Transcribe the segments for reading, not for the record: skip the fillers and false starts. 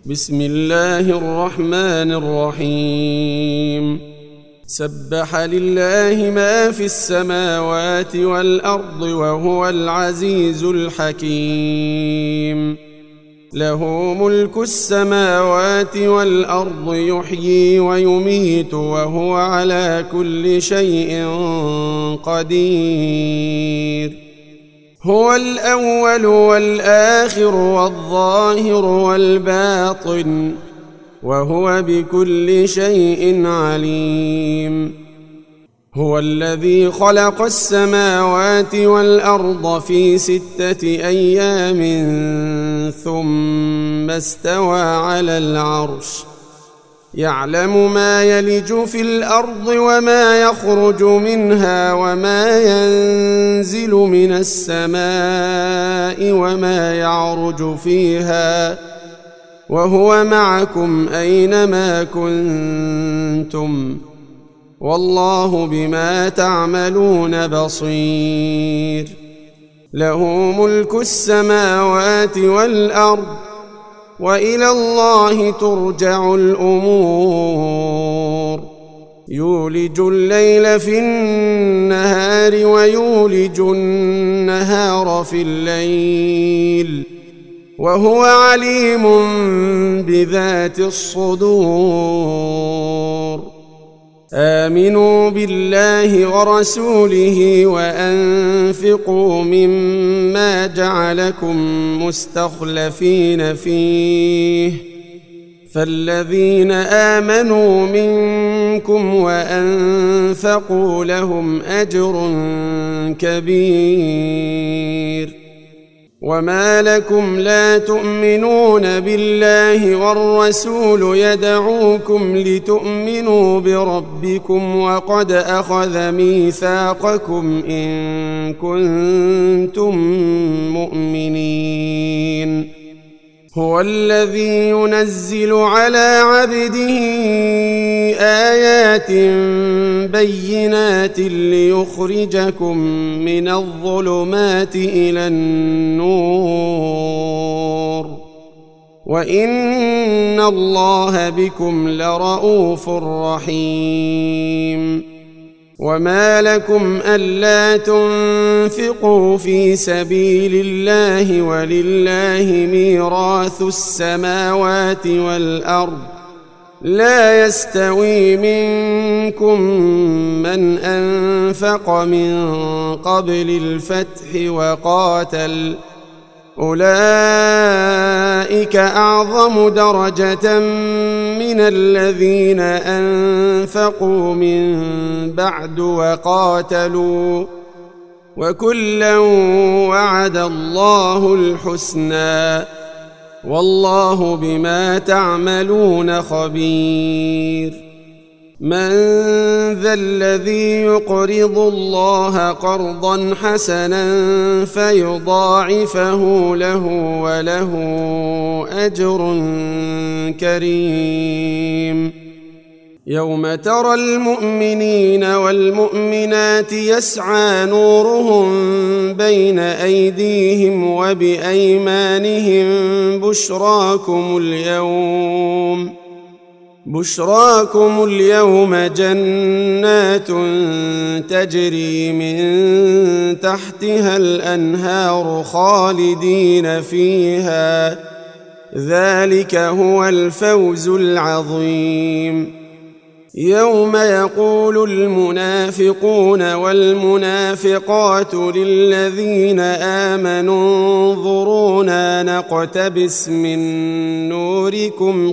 بسم الله الرحمن الرحيم سبح لله ما في السماوات والأرض وهو العزيز الحكيم له ملك السماوات والأرض يحيي ويميت وهو على كل شيء قدير هو الأول والآخر والظاهر والباطن وهو بكل شيء عليم هو الذي خلق السماوات والأرض في 6 أيام ثم استوى على العرش يعلم ما يلج في الأرض وما يخرج منها وما ينزل من السماء وما يعرج فيها وهو معكم أينما كنتم والله بما تعملون بصير له ملك السماوات والأرض وإلى الله ترجع الأمور يولج الليل في النهار ويولج النهار في الليل وهو عليم بذات الصدور آمنوا بالله ورسوله وأنفقوا مما جعلكم مستخلفين فيه فالذين آمنوا منكم وأنفقوا لهم أجر كبير وما لكم لا تؤمنون بالله والرسول يدعوكم لتؤمنوا بربكم وقد أخذ ميثاقكم إن كنتم مؤمنين هو الذي ينزل على عبده آيات بينات ليخرجكم من الظلمات إلى النور وإن الله بكم لرؤوف رحيم وما لكم ألا تنفقوا في سبيل الله ولله ميراث السماوات والأرض لا يستوي منكم من أنفق من قبل الفتح وقاتل أولئك أعظم درجة من الذين أنفقوا من بعد وقاتلوا وكلا وعد الله الحسنى والله بما تعملون خبير من ذا الذي يقرض الله قرضا حسنا فيضاعفه له وله أجر كريم يوم ترى المؤمنين والمؤمنات يسعى نورهم بين أيديهم وبأيمانهم بشراكم اليوم جنات تجري من تحتها الأنهار خالدين فيها ذلك هو الفوز العظيم يوم يقول المنافقون والمنافقات للذين آمنوا انظرونا نقتبس من نوركم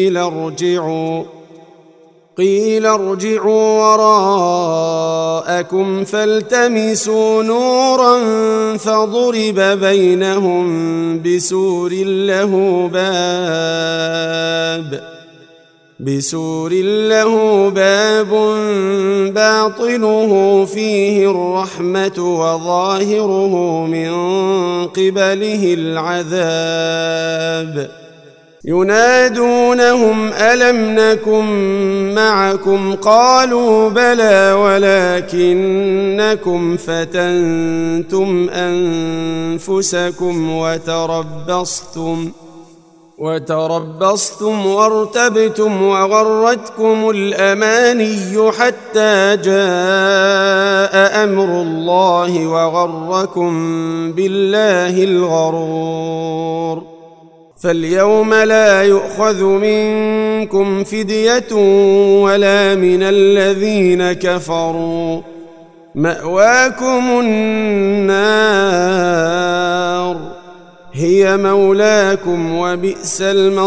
قيل ارجعوا وراءكم فالتمسوا نورا فضرب بينهم بسور له باب باطنه فيه الرحمة وظاهره من قبله العذاب ينادونهم ألم نكن معكم قالوا بلى ولكنكم فتنتم أنفسكم وتربصتم وارتبتم وغرتكم الأماني حتى جاء أمر الله وغركم بالله الغرور. فاليوم لا يؤخذ منكم فدية ولا من الذين كفروا، مأواكم النار هي مولاكم وبئس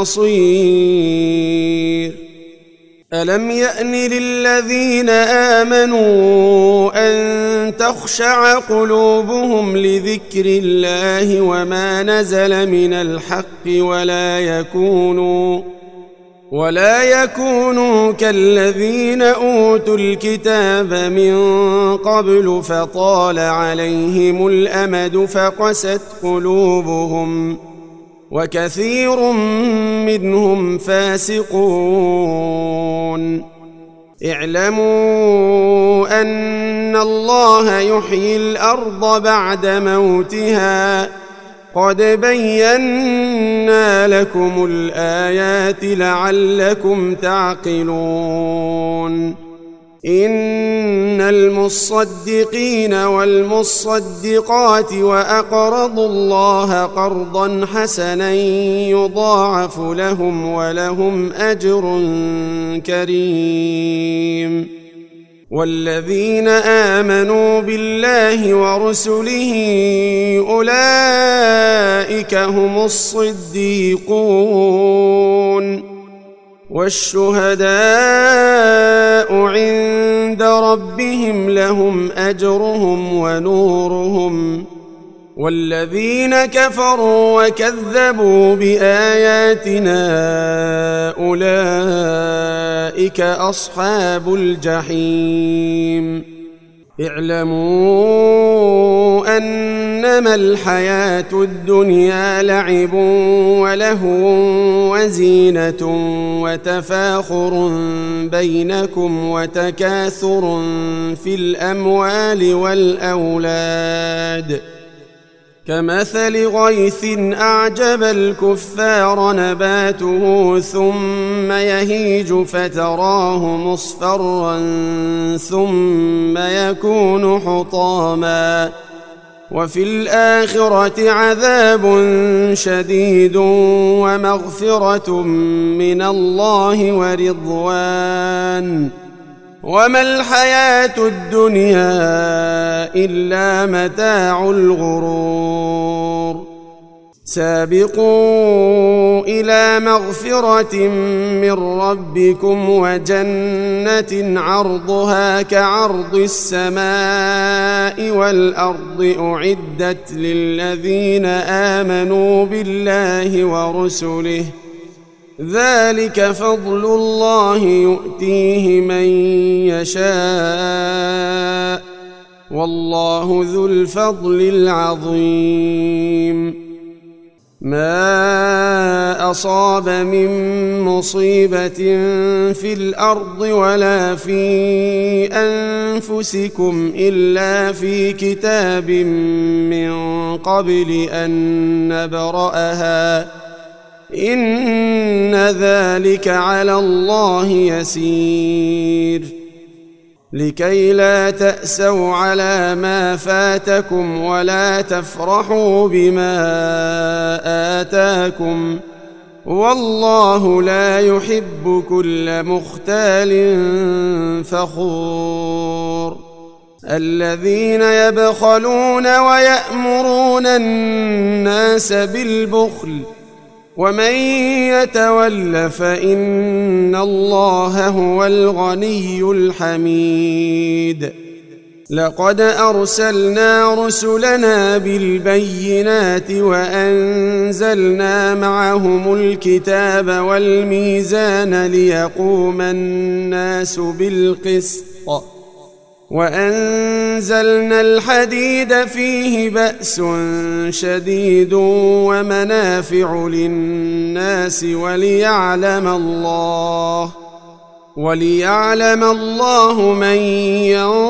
المصير. ألم يأن للذين آمنوا أن تخشع قلوبهم لذكر الله وما نزل من الحق ولا يكونوا كالذين أوتوا الكتاب من قبل فطال عليهم الأمد فقست قلوبهم وكثير منهم فاسقون. اعلموا أن الله يحيي الأرض بعد موتها قد بينا لكم الآيات لعلكم تعقلون. إن المصدقين والمصدقات وأقرضوا الله قرضا حسنا يضاعف لهم ولهم أجر كريم. والذين آمنوا بالله ورسله أولئك هم الصديقون والشهداء عند ربهم لهم أجرهم ونورهم. والذين كفروا وكذبوا بآياتنا أولئك أصحاب الجحيم. اعلموا أنما الحياة الدنيا لعب ولهو وزينة وتفاخر بينكم وتكاثر في الأموال والأولاد كمثل غيث أعجب الكفار نباته ثم يهيج فتراه مصفرا ثم يكون حطاما وفي الآخرة عذاب شديد ومغفرة من الله ورضوان وما الحياة الدنيا إلا متاع الغرور. سابقوا إلى مغفرة من ربكم وجنة عرضها كعرض السماء والأرض أعدت للذين آمنوا بالله ورسله ذلك فضل الله يؤتيه من يشاء والله ذو الفضل العظيم. ما أصاب من مصيبة في الأرض ولا في أنفسكم إلا في كتاب من قبل أن نبرأها إن ذلك على الله يسير. لكي لا تأسوا على ما فاتكم ولا تفرحوا بما آتاكم والله لا يحب كل مختال فخور. الذين يبخلون ويأمرون الناس بالبخل ومن يتول فإن الله هو الغني الحميد. لقد أرسلنا رسلنا بالبينات وأنزلنا معهم الكتاب والميزان ليقوم الناس بالقسط وأنزلنا الحديد فيه بأس شديد ومنافع للناس وليعلم الله من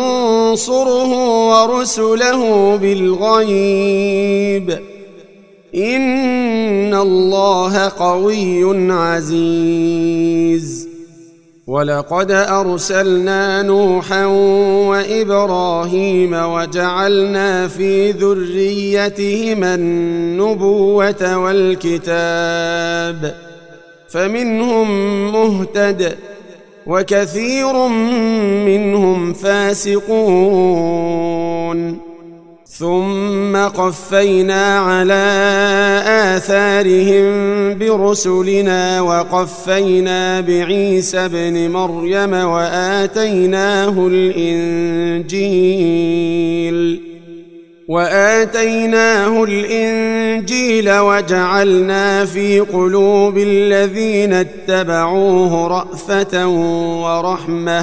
ينصره ورسله بالغيب إن الله قوي عزيز. ولقد أرسلنا نوحا وإبراهيم وجعلنا في ذريتهما النبوة والكتاب، فمنهم مهتد وكثير منهم فاسقون. ثم قفينا على آثارهم برسلنا وقفينا بعيسى ابن مريم وآتيناه الإنجيل وجعلنا في قلوب الذين اتبعوه رأفة ورحمة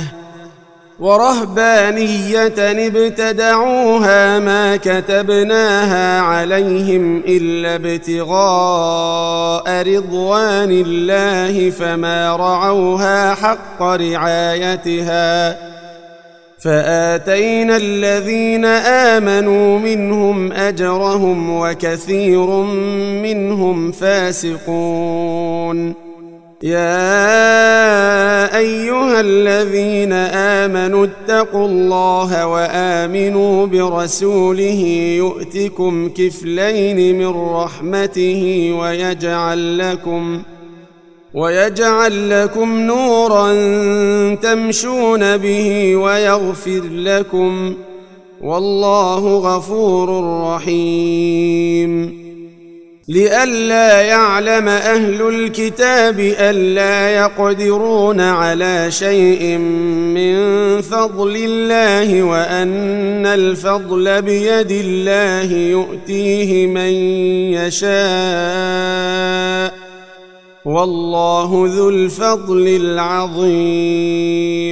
ورهبانية ابتدعوها ما كتبناها عليهم إلا ابتغاء رضوان الله فما رعوها حق رعايتها، فآتينا الذين آمنوا منهم أجرهم وكثير منهم فاسقون. يا أيها الذين آمنوا اتقوا الله وآمنوا برسوله يؤتكم كفلين من رحمته ويجعل لكم نورا تمشون به ويغفر لكم، والله غفور رحيم. لئلا يعلم أهل الكتاب ألا يقدرون على شيء من فضل الله وأن الفضل بيد الله يؤتيه من يشاء، والله ذو الفضل العظيم.